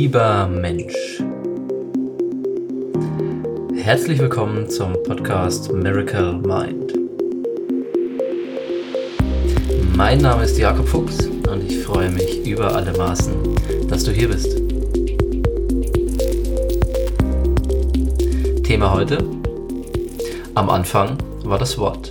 Lieber Mensch, herzlich willkommen zum Podcast Miracle Mind. Mein Name ist Jakob Fuchs und ich freue mich über alle Maßen, dass du hier bist. Thema heute: Am Anfang war das Wort.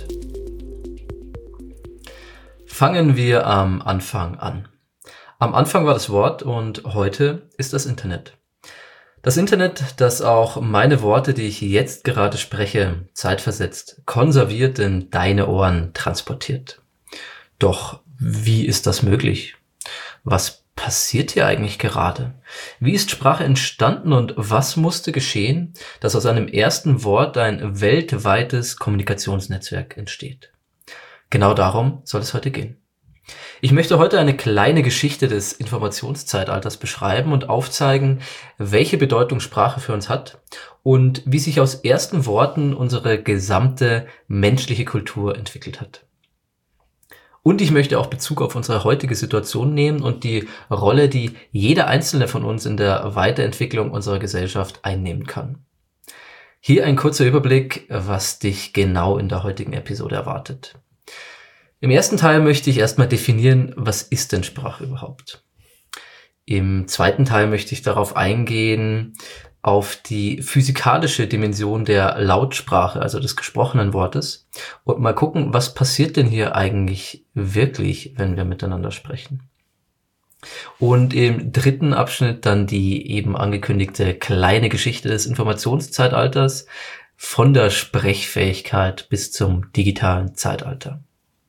Fangen wir am Anfang an. Am Anfang war das Wort und heute ist das Internet. Das Internet, das auch meine Worte, die ich jetzt gerade spreche, zeitversetzt, konserviert in deine Ohren transportiert. Doch wie ist das möglich? Was passiert hier eigentlich gerade? Wie ist Sprache entstanden und was musste geschehen, dass aus einem ersten Wort ein weltweites Kommunikationsnetzwerk entsteht? Genau darum soll es heute gehen. Ich möchte heute eine kleine Geschichte des Informationszeitalters beschreiben und aufzeigen, welche Bedeutung Sprache für uns hat und wie sich aus ersten Worten unsere gesamte menschliche Kultur entwickelt hat. Und ich möchte auch Bezug auf unsere heutige Situation nehmen und die Rolle, die jeder einzelne von uns in der Weiterentwicklung unserer Gesellschaft einnehmen kann. Hier ein kurzer Überblick, was dich genau in der heutigen Episode erwartet. Im ersten Teil möchte ich erstmal definieren, was ist denn Sprache überhaupt? Im zweiten Teil möchte ich darauf eingehen, auf die physikalische Dimension der Lautsprache, also des gesprochenen Wortes, und mal gucken, was passiert denn hier eigentlich wirklich, wenn wir miteinander sprechen. Und im dritten Abschnitt dann die eben angekündigte kleine Geschichte des Informationszeitalters, von der Sprechfähigkeit bis zum digitalen Zeitalter.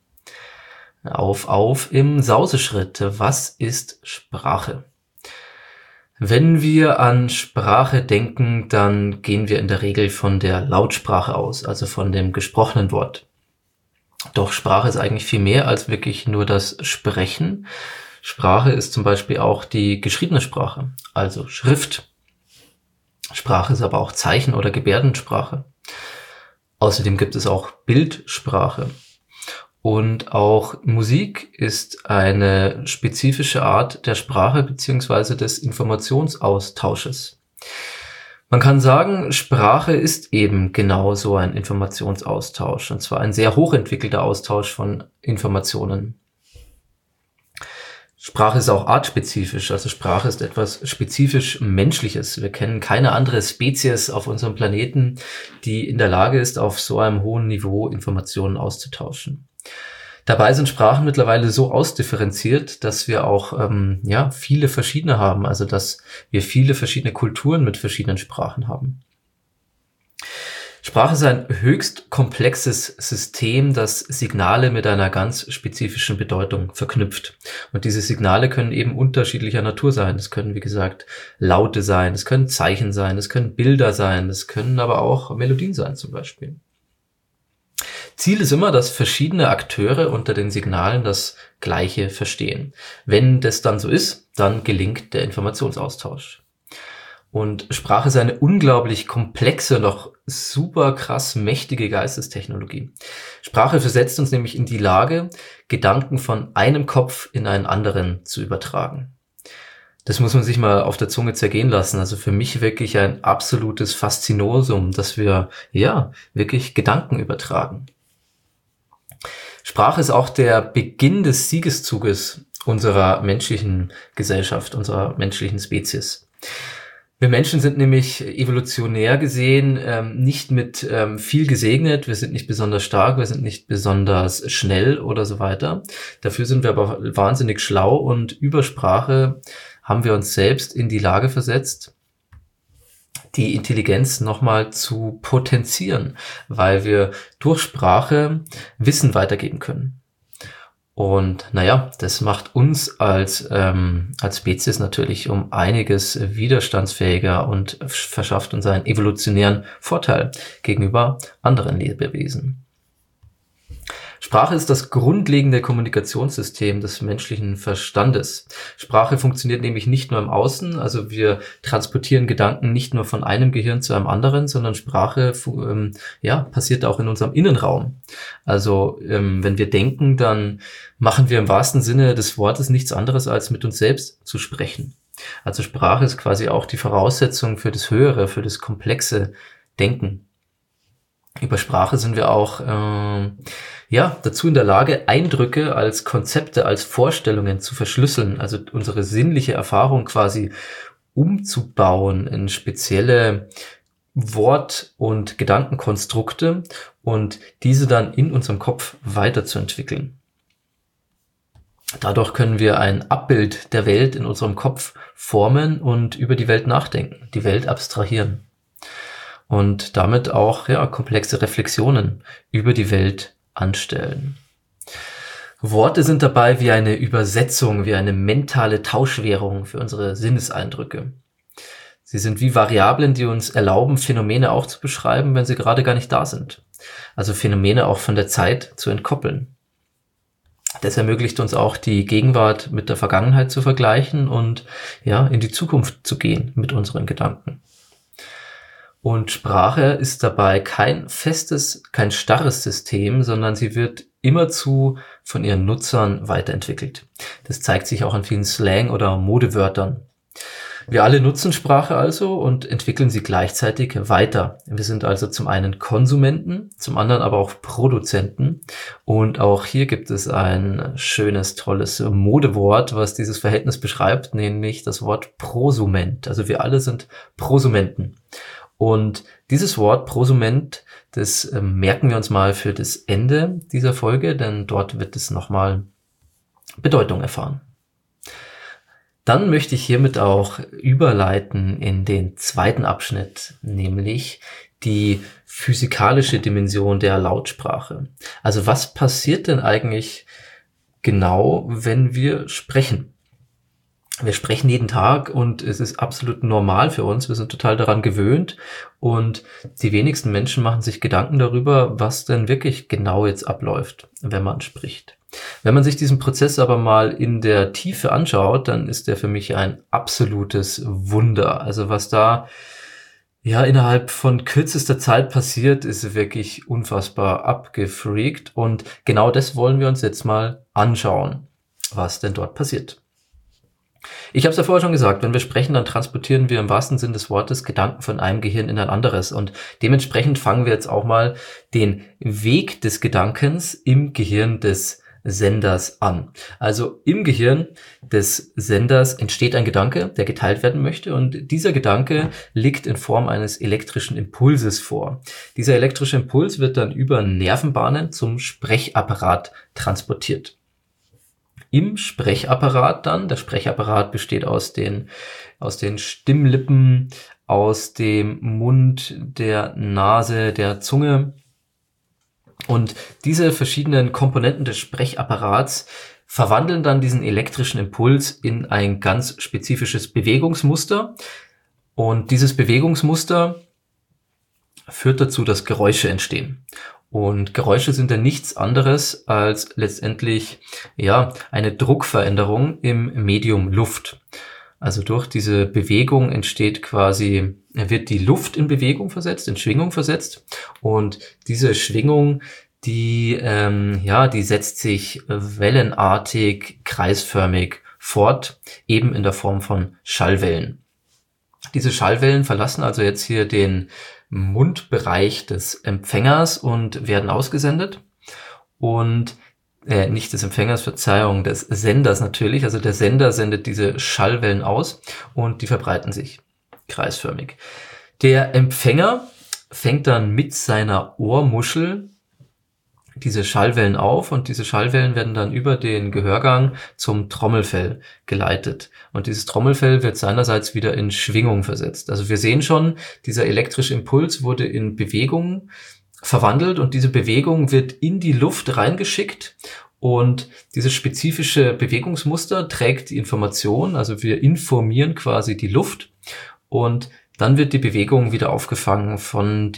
Auf im Sauseschritt. Was ist Sprache? Wenn wir an Sprache denken, dann gehen wir in der Regel von der Lautsprache aus, also von dem gesprochenen Wort. Doch Sprache ist eigentlich viel mehr als wirklich nur das Sprechen. Sprache ist zum Beispiel auch die geschriebene Sprache, also Schrift. Sprache ist aber auch Zeichen- oder Gebärdensprache. Außerdem gibt es auch Bildsprache. Und auch Musik ist eine spezifische Art der Sprache bzw. des Informationsaustausches. Man kann sagen, Sprache ist eben genau so ein Informationsaustausch, und zwar ein sehr hochentwickelter Austausch von Informationen. Sprache ist auch artspezifisch, also Sprache ist etwas spezifisch Menschliches. Wir kennen keine andere Spezies auf unserem Planeten, die in der Lage ist, auf so einem hohen Niveau Informationen auszutauschen. Dabei sind Sprachen mittlerweile so ausdifferenziert, dass wir auch viele verschiedene haben, also dass wir viele verschiedene Kulturen mit verschiedenen Sprachen haben. Sprache ist ein höchst komplexes System, das Signale mit einer ganz spezifischen Bedeutung verknüpft. Und diese Signale können eben unterschiedlicher Natur sein. Es können, wie gesagt, Laute sein, es können Zeichen sein, es können Bilder sein, es können aber auch Melodien sein zum Beispiel. Ziel ist immer, dass verschiedene Akteure unter den Signalen das Gleiche verstehen. Wenn das dann so ist, dann gelingt der Informationsaustausch. Und Sprache ist eine unglaublich komplexe und auch super krass mächtige Geistestechnologie. Sprache versetzt uns nämlich in die Lage, Gedanken von einem Kopf in einen anderen zu übertragen. Das muss man sich mal auf der Zunge zergehen lassen. Also für mich wirklich ein absolutes Faszinosum, dass wir wirklich Gedanken übertragen. Sprache ist auch der Beginn des Siegeszuges unserer menschlichen Gesellschaft, unserer menschlichen Spezies. Wir Menschen sind nämlich evolutionär gesehen nicht mit viel gesegnet, wir sind nicht besonders stark, wir sind nicht besonders schnell oder so weiter. Dafür sind wir aber wahnsinnig schlau und über Sprache haben wir uns selbst in die Lage versetzt, die Intelligenz nochmal zu potenzieren, weil wir durch Sprache Wissen weitergeben können. Und das macht uns als Spezies natürlich um einiges widerstandsfähiger und verschafft uns einen evolutionären Vorteil gegenüber anderen Lebewesen. Sprache ist das grundlegende Kommunikationssystem des menschlichen Verstandes. Sprache funktioniert nämlich nicht nur im Außen, also wir transportieren Gedanken nicht nur von einem Gehirn zu einem anderen, sondern Sprache passiert auch in unserem Innenraum. Also wenn wir denken, dann machen wir im wahrsten Sinne des Wortes nichts anderes, als mit uns selbst zu sprechen. Also Sprache ist quasi auch die Voraussetzung für das höhere, für das komplexe Denken. Über Sprache sind wir auch dazu in der Lage, Eindrücke als Konzepte, als Vorstellungen zu verschlüsseln, also unsere sinnliche Erfahrung quasi umzubauen in spezielle Wort- und Gedankenkonstrukte und diese dann in unserem Kopf weiterzuentwickeln. Dadurch können wir ein Abbild der Welt in unserem Kopf formen und über die Welt nachdenken, die Welt abstrahieren und damit auch komplexe Reflexionen über die Welt anstellen. Worte sind dabei wie eine Übersetzung, wie eine mentale Tauschwährung für unsere Sinneseindrücke. Sie sind wie Variablen, die uns erlauben, Phänomene auch zu beschreiben, wenn sie gerade gar nicht da sind. Also Phänomene auch von der Zeit zu entkoppeln. Das ermöglicht uns auch, die Gegenwart mit der Vergangenheit zu vergleichen und in die Zukunft zu gehen mit unseren Gedanken. Und Sprache ist dabei kein festes, kein starres System, sondern sie wird immerzu von ihren Nutzern weiterentwickelt. Das zeigt sich auch an vielen Slang- oder Modewörtern. Wir alle nutzen Sprache also und entwickeln sie gleichzeitig weiter. Wir sind also zum einen Konsumenten, zum anderen aber auch Produzenten. Und auch hier gibt es ein schönes, tolles Modewort, was dieses Verhältnis beschreibt, nämlich das Wort Prosument. Also wir alle sind Prosumenten. Und dieses Wort Prosument, das merken wir uns mal für das Ende dieser Folge, denn dort wird es nochmal Bedeutung erfahren. Dann möchte ich hiermit auch überleiten in den zweiten Abschnitt, nämlich die physikalische Dimension der Lautsprache. Also was passiert denn eigentlich genau, wenn wir sprechen? Wir sprechen jeden Tag und es ist absolut normal für uns. Wir sind total daran gewöhnt und die wenigsten Menschen machen sich Gedanken darüber, was denn wirklich genau jetzt abläuft, wenn man spricht. Wenn man sich diesen Prozess aber mal in der Tiefe anschaut, dann ist der für mich ein absolutes Wunder. Also was da innerhalb von kürzester Zeit passiert, ist wirklich unfassbar abgefreakt und genau das wollen wir uns jetzt mal anschauen, was denn dort passiert. Ich habe es ja vorher schon gesagt, wenn wir sprechen, dann transportieren wir im wahrsten Sinn des Wortes Gedanken von einem Gehirn in ein anderes. Und dementsprechend fangen wir jetzt auch mal den Weg des Gedankens im Gehirn des Senders an. Also im Gehirn des Senders entsteht ein Gedanke, der geteilt werden möchte. Und dieser Gedanke liegt in Form eines elektrischen Impulses vor. Dieser elektrische Impuls wird dann über Nervenbahnen zum Sprechapparat transportiert. Im Sprechapparat dann, der Sprechapparat besteht aus den Stimmlippen, aus dem Mund, der Nase, der Zunge. Und diese verschiedenen Komponenten des Sprechapparats verwandeln dann diesen elektrischen Impuls in ein ganz spezifisches Bewegungsmuster. Und dieses Bewegungsmuster führt dazu, dass Geräusche entstehen. Und Geräusche sind dann nichts anderes als letztendlich eine Druckveränderung im Medium Luft. Also durch diese Bewegung wird die Luft in Bewegung versetzt, in Schwingung versetzt. Und diese Schwingung, die setzt sich wellenartig, kreisförmig fort, eben in der Form von Schallwellen. Diese Schallwellen verlassen also jetzt hier den Mundbereich des Empfängers und werden ausgesendet. Und nicht des Empfängers, Verzeihung, des Senders natürlich. Also der Sender sendet diese Schallwellen aus und die verbreiten sich kreisförmig. Der Empfänger fängt dann mit seiner Ohrmuschel diese Schallwellen auf und diese Schallwellen werden dann über den Gehörgang zum Trommelfell geleitet. Und dieses Trommelfell wird seinerseits wieder in Schwingung versetzt. Also wir sehen schon, dieser elektrische Impuls wurde in Bewegung verwandelt und diese Bewegung wird in die Luft reingeschickt und dieses spezifische Bewegungsmuster trägt die Information, also wir informieren quasi die Luft und dann wird die Bewegung wieder aufgefangen von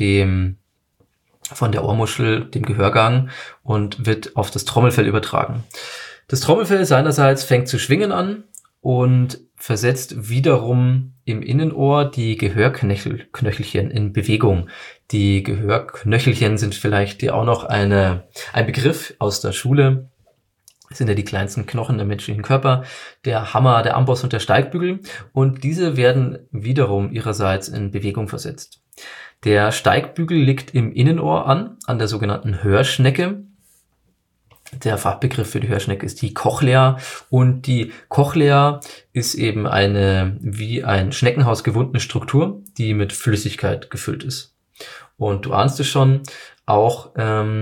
der Ohrmuschel, dem Gehörgang und wird auf das Trommelfell übertragen. Das Trommelfell seinerseits fängt zu schwingen an und versetzt wiederum im Innenohr die Gehörknöchelchen in Bewegung. Die Gehörknöchelchen sind vielleicht dir auch noch ein Begriff aus der Schule. Das sind ja die kleinsten Knochen im menschlichen Körper, der Hammer, der Amboss und der Steigbügel. Und diese werden wiederum ihrerseits in Bewegung versetzt. Der Steigbügel liegt im Innenohr an der sogenannten Hörschnecke. Der Fachbegriff für die Hörschnecke ist die Cochlea. Und die Cochlea ist eben eine wie ein Schneckenhaus gewundene Struktur, die mit Flüssigkeit gefüllt ist. Und du ahnst es schon, auch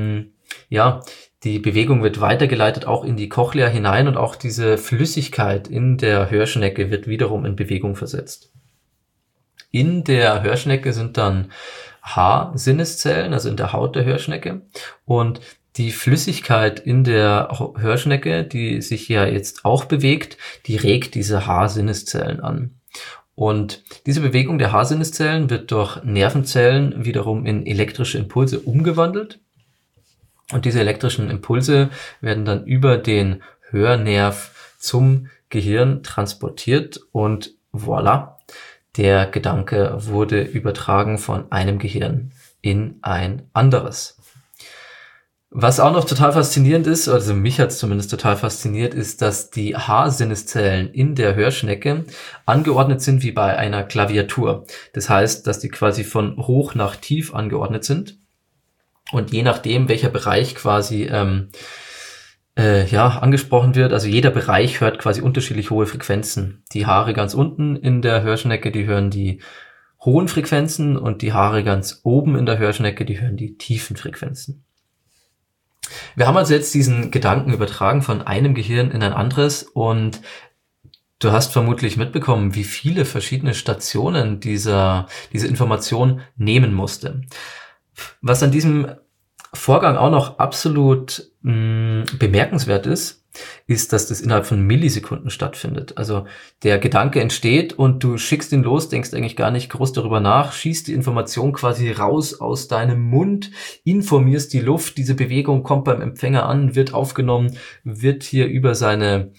die Bewegung wird weitergeleitet auch in die Cochlea hinein und auch diese Flüssigkeit in der Hörschnecke wird wiederum in Bewegung versetzt. In der Hörschnecke sind dann Haarsinneszellen, also in der Haut der Hörschnecke, und die Flüssigkeit in der Hörschnecke, die sich ja jetzt auch bewegt, die regt diese Haarsinneszellen an. Und diese Bewegung der Haarsinneszellen wird durch Nervenzellen wiederum in elektrische Impulse umgewandelt. Und diese elektrischen Impulse werden dann über den Hörnerv zum Gehirn transportiert und voilà, der Gedanke wurde übertragen von einem Gehirn in ein anderes. Was auch noch total faszinierend ist, also mich hat es zumindest total fasziniert, ist, dass die Haarsinneszellen in der Hörschnecke angeordnet sind wie bei einer Klaviatur. Das heißt, dass die quasi von hoch nach tief angeordnet sind. Und je nachdem, welcher Bereich quasi angesprochen wird, also jeder Bereich hört quasi unterschiedlich hohe Frequenzen. Die Haare ganz unten in der Hörschnecke, die hören die hohen Frequenzen und die Haare ganz oben in der Hörschnecke, die hören die tiefen Frequenzen. Wir haben also jetzt diesen Gedanken übertragen von einem Gehirn in ein anderes und du hast vermutlich mitbekommen, wie viele verschiedene Stationen diese Information nehmen musste. Was an diesem Vorgang auch noch absolut bemerkenswert ist, dass das innerhalb von Millisekunden stattfindet. Also der Gedanke entsteht und du schickst ihn los, denkst eigentlich gar nicht groß darüber nach, schießt die Information quasi raus aus deinem Mund, informierst die Luft, diese Bewegung kommt beim Empfänger an, wird aufgenommen, wird hier über seine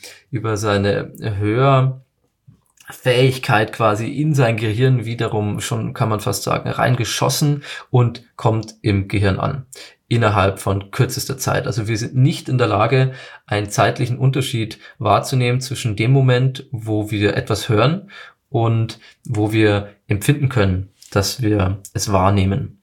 Hörfähigkeit quasi in sein Gehirn wiederum schon, kann man fast sagen, reingeschossen und kommt im Gehirn an. Innerhalb von kürzester Zeit. Also wir sind nicht in der Lage, einen zeitlichen Unterschied wahrzunehmen zwischen dem Moment, wo wir etwas hören und wo wir empfinden können, dass wir es wahrnehmen.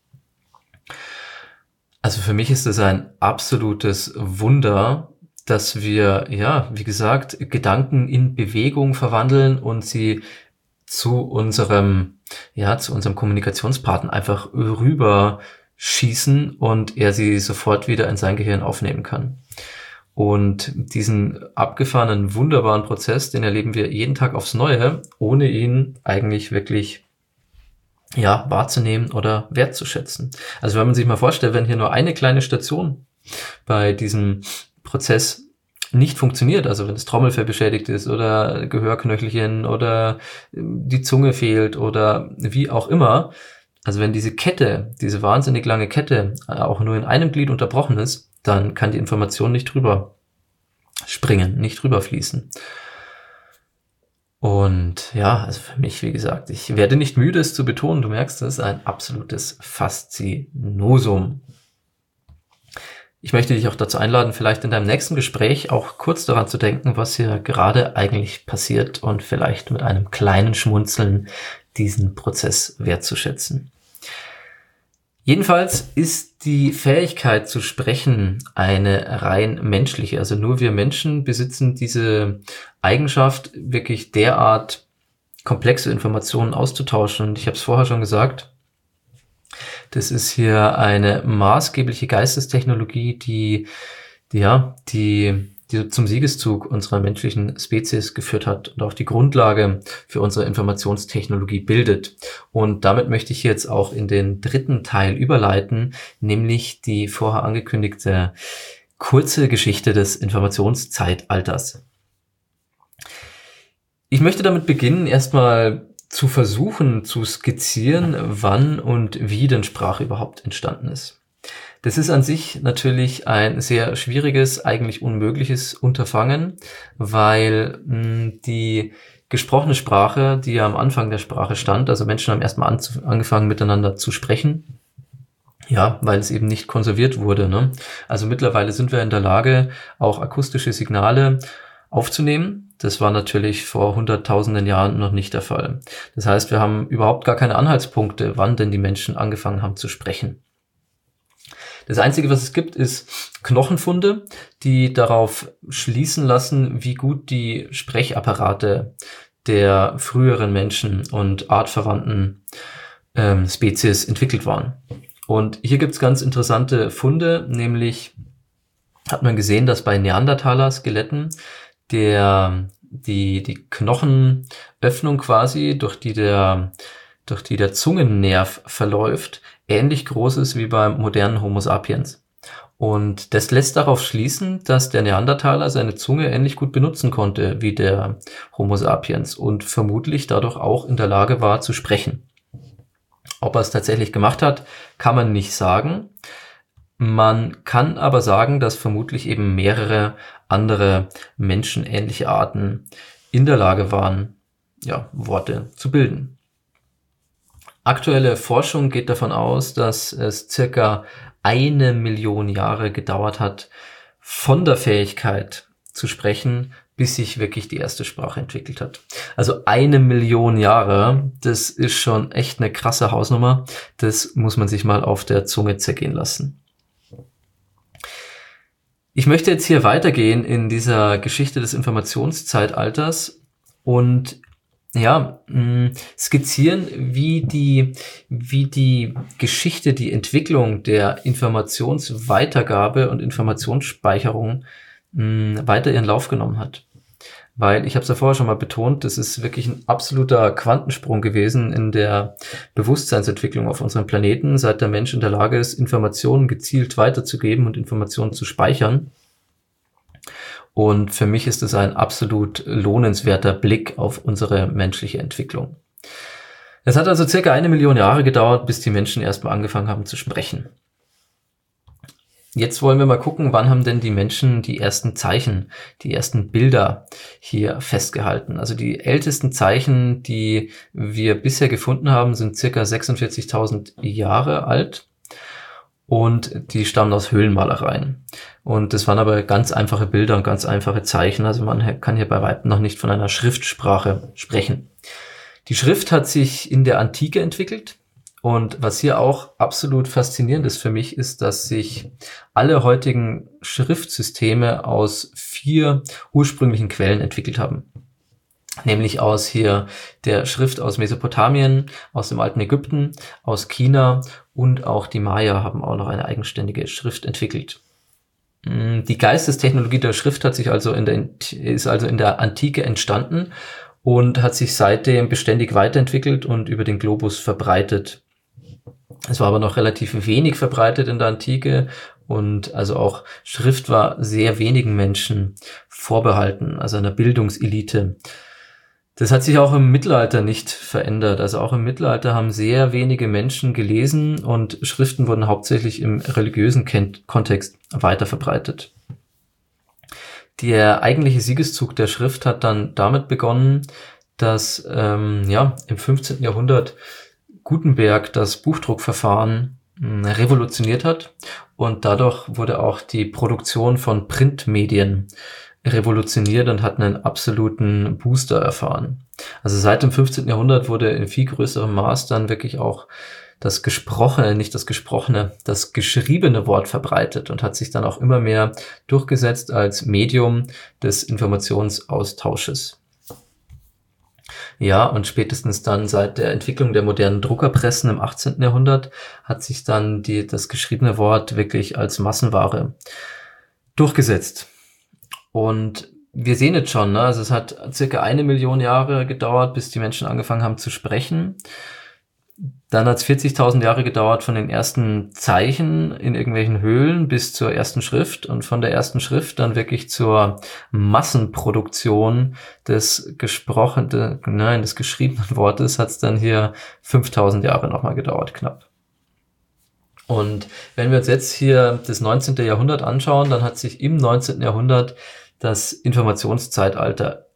Also für mich ist es ein absolutes Wunder, dass wir, wie gesagt, Gedanken in Bewegung verwandeln und sie zu unserem Kommunikationspartner einfach rüber schießen und er sie sofort wieder in sein Gehirn aufnehmen kann. Und diesen abgefahrenen, wunderbaren Prozess, den erleben wir jeden Tag aufs Neue, ohne ihn eigentlich wirklich wahrzunehmen oder wertzuschätzen. Also wenn man sich mal vorstellt, wenn hier nur eine kleine Station bei diesem Prozess nicht funktioniert, also wenn das Trommelfell beschädigt ist oder Gehörknöchelchen oder die Zunge fehlt oder wie auch immer, also wenn diese wahnsinnig lange Kette auch nur in einem Glied unterbrochen ist, dann kann die Information nicht drüber springen, nicht drüber fließen. Und also für mich, wie gesagt, ich werde nicht müde, es zu betonen, du merkst, das ist ein absolutes Faszinosum. Ich möchte dich auch dazu einladen, vielleicht in deinem nächsten Gespräch auch kurz daran zu denken, was hier gerade eigentlich passiert und vielleicht mit einem kleinen Schmunzeln diesen Prozess wertzuschätzen. Jedenfalls ist die Fähigkeit zu sprechen eine rein menschliche. Also nur wir Menschen besitzen diese Eigenschaft, wirklich derart komplexe Informationen auszutauschen. Und ich habe es vorher schon gesagt, das ist hier eine maßgebliche Geistestechnologie, die zum Siegeszug unserer menschlichen Spezies geführt hat und auch die Grundlage für unsere Informationstechnologie bildet. Und damit möchte ich jetzt auch in den dritten Teil überleiten, nämlich die vorher angekündigte kurze Geschichte des Informationszeitalters. Ich möchte damit beginnen, erstmal zu versuchen, zu skizzieren, wann und wie denn Sprache überhaupt entstanden ist. Das ist an sich natürlich ein sehr schwieriges, eigentlich unmögliches Unterfangen, weil die gesprochene Sprache, die ja am Anfang der Sprache stand, also Menschen haben erstmal angefangen miteinander zu sprechen Ja, weil es eben nicht konserviert wurde, ne? Also mittlerweile sind wir in der Lage, auch akustische Signale aufzunehmen. Das war natürlich vor hunderttausenden Jahren noch nicht der Fall. Das heißt, wir haben überhaupt gar keine Anhaltspunkte, wann denn die Menschen angefangen haben zu sprechen. Das Einzige, was es gibt, ist Knochenfunde, die darauf schließen lassen, wie gut die Sprechapparate der früheren Menschen und artverwandten Spezies entwickelt waren. Und hier gibt's ganz interessante Funde, nämlich hat man gesehen, dass bei Neandertaler-Skeletten die Knochenöffnung quasi, durch die der Zungennerv verläuft, ähnlich groß ist wie beim modernen Homo sapiens. Und das lässt darauf schließen, dass der Neandertaler seine Zunge ähnlich gut benutzen konnte wie der Homo sapiens und vermutlich dadurch auch in der Lage war zu sprechen. Ob er es tatsächlich gemacht hat, kann man nicht sagen. Man kann aber sagen, dass vermutlich eben mehrere andere menschenähnliche Arten in der Lage waren, ja, Worte zu bilden. Aktuelle Forschung geht davon aus, dass es circa 1 Million Jahre gedauert hat, von der Fähigkeit zu sprechen, bis sich wirklich die erste Sprache entwickelt hat. Also 1 Million Jahre, das ist schon echt eine krasse Hausnummer. Das muss man sich mal auf der Zunge zergehen lassen. Ich möchte jetzt hier weitergehen in dieser Geschichte des Informationszeitalters und ja, skizzieren, wie die Geschichte, die Entwicklung der Informationsweitergabe und Informationsspeicherung weiter ihren Lauf genommen hat. Weil, ich habe es ja vorher schon mal betont, das ist wirklich ein absoluter Quantensprung gewesen in der Bewusstseinsentwicklung auf unserem Planeten, seit der Mensch in der Lage ist, Informationen gezielt weiterzugeben und Informationen zu speichern. Und für mich ist es ein absolut lohnenswerter Blick auf unsere menschliche Entwicklung. Es hat also circa 1 Million Jahre gedauert, bis die Menschen erstmal angefangen haben zu sprechen. Jetzt wollen wir mal gucken, wann haben denn die Menschen die ersten Zeichen, die ersten Bilder hier festgehalten. Also die ältesten Zeichen, die wir bisher gefunden haben, sind circa 46.000 Jahre alt. Und die stammen aus Höhlenmalereien. Und das waren aber ganz einfache Bilder und ganz einfache Zeichen. Also man kann hier bei weitem noch nicht von einer Schriftsprache sprechen. Die Schrift hat sich in der Antike entwickelt. Und was hier auch absolut faszinierend ist für mich, ist, dass sich alle heutigen Schriftsysteme aus 4 ursprünglichen Quellen entwickelt haben. Nämlich aus hier der Schrift aus Mesopotamien, aus dem alten Ägypten, aus China und auch die Maya haben auch noch eine eigenständige Schrift entwickelt. Die Geistestechnologie der Schrift ist also in der Antike entstanden und hat sich seitdem beständig weiterentwickelt und über den Globus verbreitet. Es war aber noch relativ wenig verbreitet in der Antike und also auch Schrift war sehr wenigen Menschen vorbehalten, also einer Bildungselite. Das hat sich auch im Mittelalter nicht verändert. Also auch im Mittelalter haben sehr wenige Menschen gelesen und Schriften wurden hauptsächlich im religiösen Kontext weiter verbreitet. Der eigentliche Siegeszug der Schrift hat dann damit begonnen, dass im 15. Jahrhundert Gutenberg das Buchdruckverfahren revolutioniert hat und dadurch wurde auch die Produktion von Printmedien revolutioniert und hat einen absoluten Booster erfahren. Also seit dem 15. Jahrhundert wurde in viel größerem Maß dann wirklich auch das geschriebene Wort verbreitet und hat sich dann auch immer mehr durchgesetzt als Medium des Informationsaustausches. Ja, und spätestens dann seit der Entwicklung der modernen Druckerpressen im 18. Jahrhundert hat sich dann das geschriebene Wort wirklich als Massenware durchgesetzt. Und wir sehen jetzt schon, ne? Also es hat circa 1 Million Jahre gedauert, bis die Menschen angefangen haben zu sprechen. Dann hat es 40.000 Jahre gedauert von den ersten Zeichen in irgendwelchen Höhlen bis zur ersten Schrift und von der ersten Schrift dann wirklich zur Massenproduktion des geschriebenen Wortes hat es dann hier 5.000 Jahre nochmal gedauert, knapp. Und wenn wir uns jetzt hier das 19. Jahrhundert anschauen, dann hat sich im 19. Jahrhundert das Informationszeitalter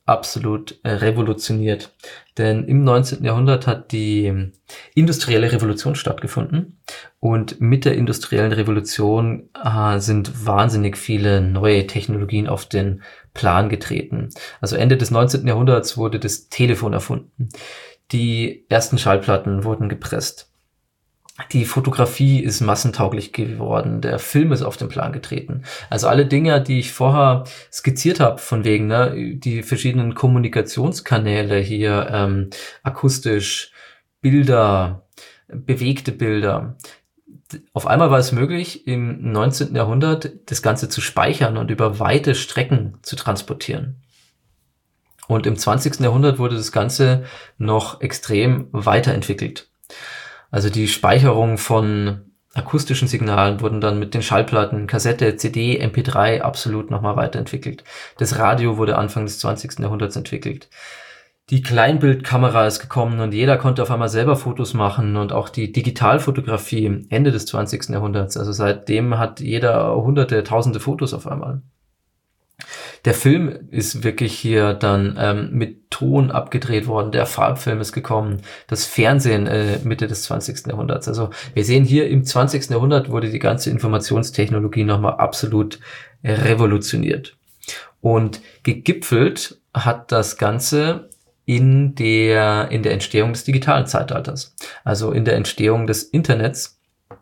absolut revolutioniert. Denn im 19. Jahrhundert hat die industrielle Revolution stattgefunden und mit der industriellen Revolution sind wahnsinnig viele neue Technologien auf den Plan getreten. Also Ende des 19. Jahrhunderts wurde das Telefon erfunden. Die ersten Schallplatten wurden gepresst. Die Fotografie ist massentauglich geworden. Der Film ist auf den Plan getreten. Also alle Dinge, die ich vorher skizziert habe, von wegen, ne, die verschiedenen Kommunikationskanäle hier, akustisch, Bilder, bewegte Bilder. Auf einmal war es möglich, im 19. Jahrhundert das Ganze zu speichern und über weite Strecken zu transportieren. Und im 20. Jahrhundert wurde das Ganze noch extrem weiterentwickelt. Also die Speicherung von akustischen Signalen wurden dann mit den Schallplatten, Kassette, CD, MP3 absolut nochmal weiterentwickelt. Das Radio wurde Anfang des 20. Jahrhunderts entwickelt. Die Kleinbildkamera ist gekommen und jeder konnte auf einmal selber Fotos machen und auch die Digitalfotografie Ende des 20. Jahrhunderts. Also seitdem hat jeder hunderte, tausende Fotos auf einmal. Der Film ist wirklich hier dann mit Ton abgedreht worden, der Farbfilm ist gekommen, das Fernsehen Mitte des 20. Jahrhunderts. Also wir sehen hier im 20. Jahrhundert wurde die ganze Informationstechnologie nochmal absolut revolutioniert. Und gegipfelt hat das Ganze in der Entstehung des digitalen Zeitalters, also in der Entstehung des Internets.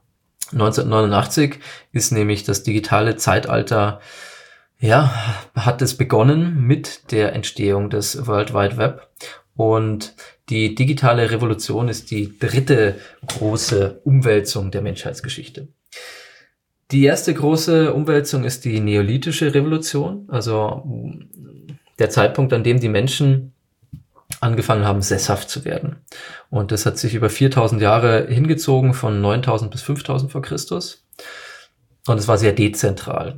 1989 ist nämlich das digitale Zeitalter hat es begonnen mit der Entstehung des World Wide Web und die digitale Revolution ist die dritte große Umwälzung der Menschheitsgeschichte. Die erste große Umwälzung ist die neolithische Revolution, also der Zeitpunkt, an dem die Menschen angefangen haben, sesshaft zu werden. Und das hat sich über 4000 Jahre hingezogen, von 9000 bis 5000 vor Christus. Und es war sehr dezentral.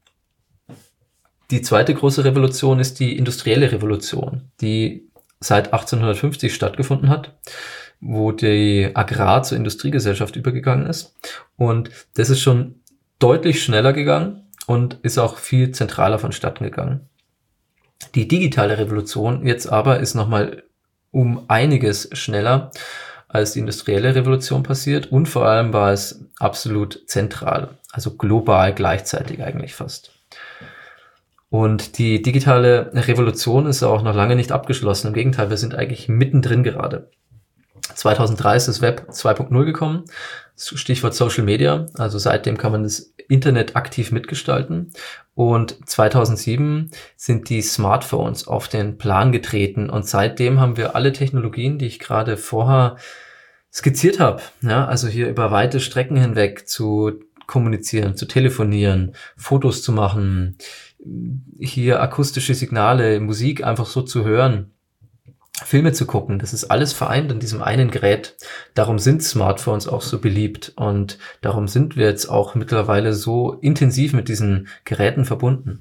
Die zweite große Revolution ist die industrielle Revolution, die seit 1850 stattgefunden hat, wo die Agrar- zur Industriegesellschaft übergegangen ist. Und das ist schon deutlich schneller gegangen und ist auch viel zentraler vonstatten gegangen. Die digitale Revolution jetzt aber ist nochmal um einiges schneller als die industrielle Revolution passiert und vor allem war es absolut zentral, also global gleichzeitig eigentlich fast. Und die digitale Revolution ist auch noch lange nicht abgeschlossen. Im Gegenteil, wir sind eigentlich mittendrin gerade. 2003 ist das Web 2.0 gekommen, Stichwort Social Media. Also seitdem kann man das Internet aktiv mitgestalten. Und 2007 sind die Smartphones auf den Plan getreten. Und seitdem haben wir alle Technologien, die ich gerade vorher skizziert habe. Ja, also hier über weite Strecken hinweg zu kommunizieren, zu telefonieren, Fotos zu machen, hier akustische Signale, Musik einfach so zu hören, Filme zu gucken, das ist alles vereint in diesem einen Gerät. Darum sind Smartphones auch so beliebt und darum sind wir jetzt auch mittlerweile so intensiv mit diesen Geräten verbunden.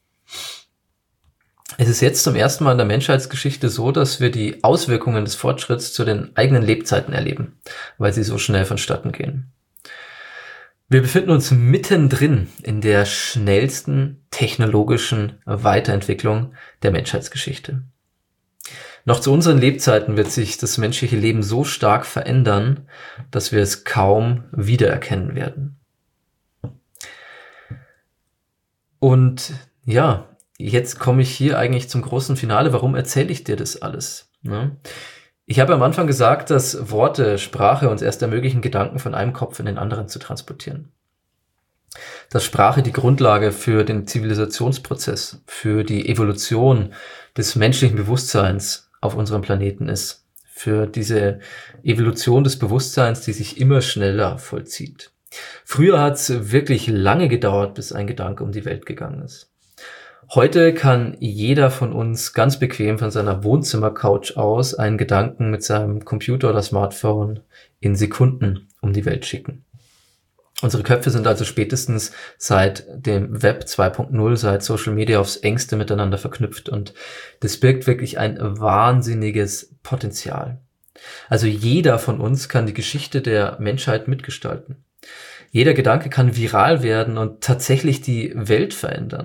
Es ist jetzt zum ersten Mal in der Menschheitsgeschichte so, dass wir die Auswirkungen des Fortschritts zu den eigenen Lebzeiten erleben, weil sie so schnell vonstatten gehen. Wir befinden uns mittendrin in der schnellsten technologischen Weiterentwicklung der Menschheitsgeschichte. Noch zu unseren Lebzeiten wird sich das menschliche Leben so stark verändern, dass wir es kaum wiedererkennen werden. Und ja, jetzt komme ich hier eigentlich zum großen Finale. Warum erzähle ich dir das alles? Ich habe am Anfang gesagt, dass Worte, Sprache uns erst ermöglichen, Gedanken von einem Kopf in den anderen zu transportieren. Dass Sprache die Grundlage für den Zivilisationsprozess, für die Evolution des menschlichen Bewusstseins auf unserem Planeten ist. Für diese Evolution des Bewusstseins, die sich immer schneller vollzieht. Früher hat es wirklich lange gedauert, bis ein Gedanke um die Welt gegangen ist. Heute kann jeder von uns ganz bequem von seiner Wohnzimmercouch aus einen Gedanken mit seinem Computer oder Smartphone in Sekunden um die Welt schicken. Unsere Köpfe sind also spätestens seit dem Web 2.0, seit Social Media aufs Engste miteinander verknüpft und das birgt wirklich ein wahnsinniges Potenzial. Also jeder von uns kann die Geschichte der Menschheit mitgestalten. Jeder Gedanke kann viral werden und tatsächlich die Welt verändern.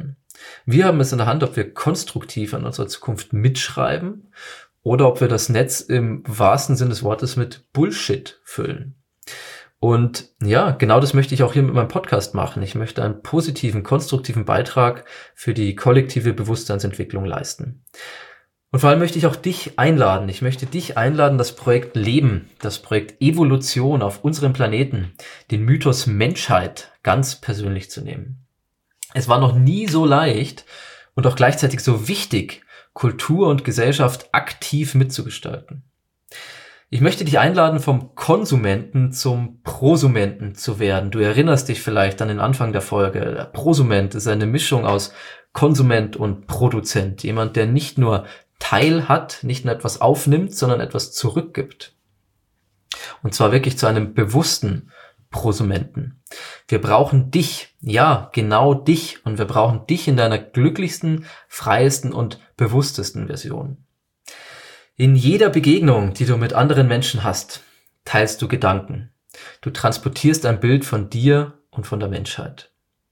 Wir haben es in der Hand, ob wir konstruktiv an unserer Zukunft mitschreiben oder ob wir das Netz im wahrsten Sinne des Wortes mit Bullshit füllen. Und ja, genau das möchte ich auch hier mit meinem Podcast machen. Ich möchte einen positiven, konstruktiven Beitrag für die kollektive Bewusstseinsentwicklung leisten. Und vor allem möchte ich auch dich einladen. Ich möchte dich einladen, das Projekt Leben, das Projekt Evolution auf unserem Planeten, den Mythos Menschheit ganz persönlich zu nehmen. Es war noch nie so leicht und auch gleichzeitig so wichtig, Kultur und Gesellschaft aktiv mitzugestalten. Ich möchte dich einladen, vom Konsumenten zum Prosumenten zu werden. Du erinnerst dich vielleicht an den Anfang der Folge. Der Prosument ist eine Mischung aus Konsument und Produzent. Jemand, der nicht nur Teil hat, nicht nur etwas aufnimmt, sondern etwas zurückgibt. Und zwar wirklich zu einem bewussten Prosumenten. Wir brauchen dich, ja, genau dich. Und wir brauchen dich in deiner glücklichsten, freiesten und bewusstesten Version. In jeder Begegnung, die du mit anderen Menschen hast, teilst du Gedanken. Du transportierst ein Bild von dir und von der Menschheit.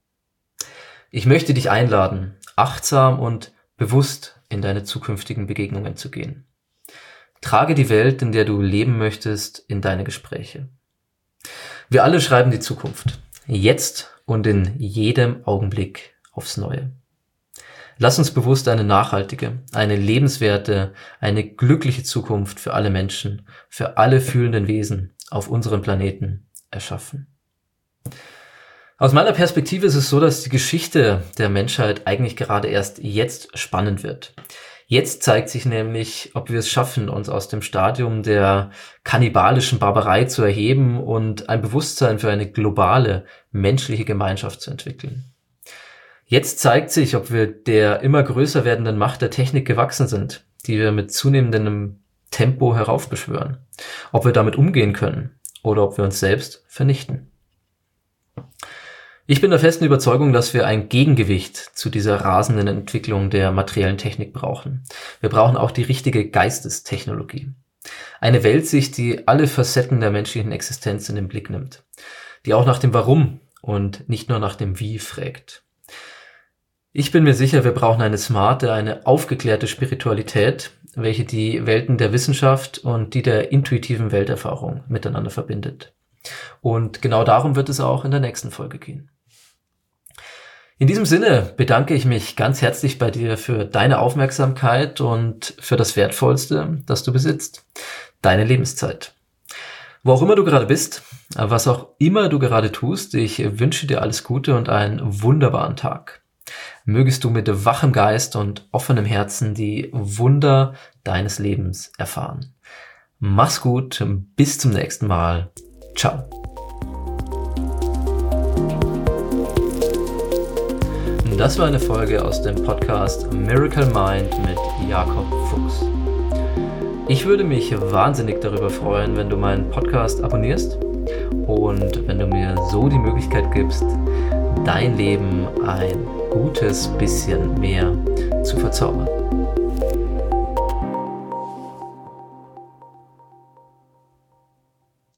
Ich möchte dich einladen, achtsam und bewusst in deine zukünftigen Begegnungen zu gehen. Trage die Welt, in der du leben möchtest, in deine Gespräche. Wir alle schreiben die Zukunft, jetzt und in jedem Augenblick aufs Neue. Lass uns bewusst eine nachhaltige, eine lebenswerte, eine glückliche Zukunft für alle Menschen, für alle fühlenden Wesen auf unserem Planeten erschaffen. Aus meiner Perspektive ist es so, dass die Geschichte der Menschheit eigentlich gerade erst jetzt spannend wird. Jetzt zeigt sich nämlich, ob wir es schaffen, uns aus dem Stadium der kannibalischen Barbarei zu erheben und ein Bewusstsein für eine globale, menschliche Gemeinschaft zu entwickeln. Jetzt zeigt sich, ob wir der immer größer werdenden Macht der Technik gewachsen sind, die wir mit zunehmendem Tempo heraufbeschwören. Ob wir damit umgehen können oder ob wir uns selbst vernichten. Ich bin der festen Überzeugung, dass wir ein Gegengewicht zu dieser rasenden Entwicklung der materiellen Technik brauchen. Wir brauchen auch die richtige Geistestechnologie. Eine Weltsicht, die alle Facetten der menschlichen Existenz in den Blick nimmt. Die auch nach dem Warum und nicht nur nach dem Wie fragt. Ich bin mir sicher, wir brauchen eine smarte, eine aufgeklärte Spiritualität, welche die Welten der Wissenschaft und die der intuitiven Welterfahrung miteinander verbindet. Und genau darum wird es auch in der nächsten Folge gehen. In diesem Sinne bedanke ich mich ganz herzlich bei dir für deine Aufmerksamkeit und für das Wertvollste, das du besitzt, deine Lebenszeit. Wo auch immer du gerade bist, was auch immer du gerade tust, ich wünsche dir alles Gute und einen wunderbaren Tag. Mögest du mit wachem Geist und offenem Herzen die Wunder deines Lebens erfahren. Mach's gut, bis zum nächsten Mal. Ciao. Das war eine Folge aus dem Podcast Miracle Mind mit Jakob Fuchs. Ich würde mich wahnsinnig darüber freuen, wenn du meinen Podcast abonnierst und wenn du mir so die Möglichkeit gibst, dein Leben ein gutes bisschen mehr zu verzaubern.